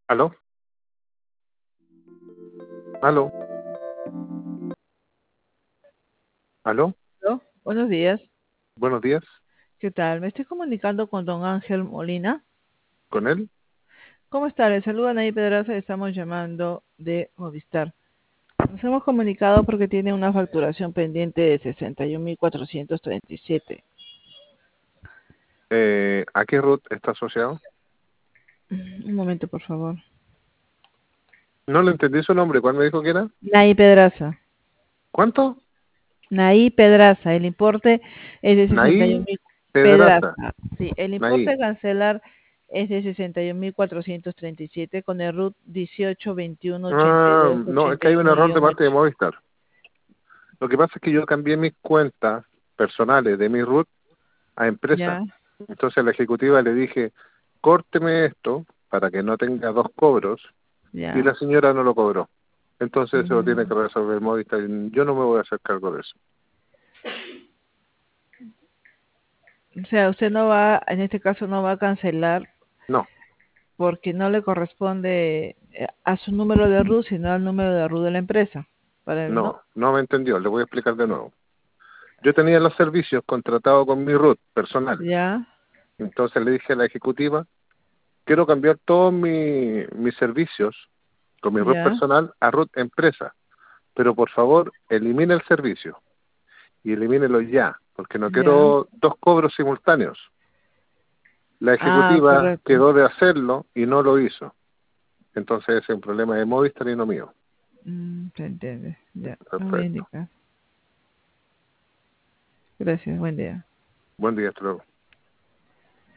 ¿Aló? ¿Aló? ¿Aló? ¿Aló? Buenos días. Buenos días. ¿Qué tal? Me estoy comunicando con don Ángel Molina. ¿Con él? ¿Cómo está? Le saluda Nay Pedraza. Estamos llamando de Movistar. Nos hemos comunicado porque tiene una facturación pendiente de 61.437. ¿A qué RUT está asociado? Un momento, por favor. No le entendí su nombre. ¿Cuál me dijo que era? Nay Pedraza. ¿Cuánto? Nay Pedraza. El importe es de Naí 61.000 Pedraza. Pedraza. Sí, el importe Naí. a cancelar es de 61.437 con el RUT 18 21 82 No, es que hay un error de parte de 81-8. Movistar. Lo que pasa es que yo cambié mis cuentas personales de mi RUT a empresa. Ya, Entonces a la ejecutiva le dije, córteme esto para que no tenga dos cobros, y ya. la señora no lo cobró. Entonces se lo tiene Mm. que resolver Movistar. Yo no me voy a hacer cargo de eso. O sea, usted no va, en este caso no va a cancelar No, porque no le corresponde a su número de RUT, sino al número de RUT de la empresa. ¿No? no me entendió. Le voy a explicar de nuevo. Yo tenía los servicios contratados con mi RUT personal. Ya, Entonces le dije a la ejecutiva, quiero cambiar todos mis servicios con mi RUT ya. personal a RUT empresa. Pero por favor, elimine el servicio y elimínelo ya, porque no Ya. quiero dos cobros simultáneos. La Ah, ejecutiva correcto. quedó de hacerlo y no lo hizo. Entonces ese es un problema de Movistar y no mío. Se entiende. Ya, lo voy a Perfecto. indicar. Gracias, buen día. Buen día, hasta luego.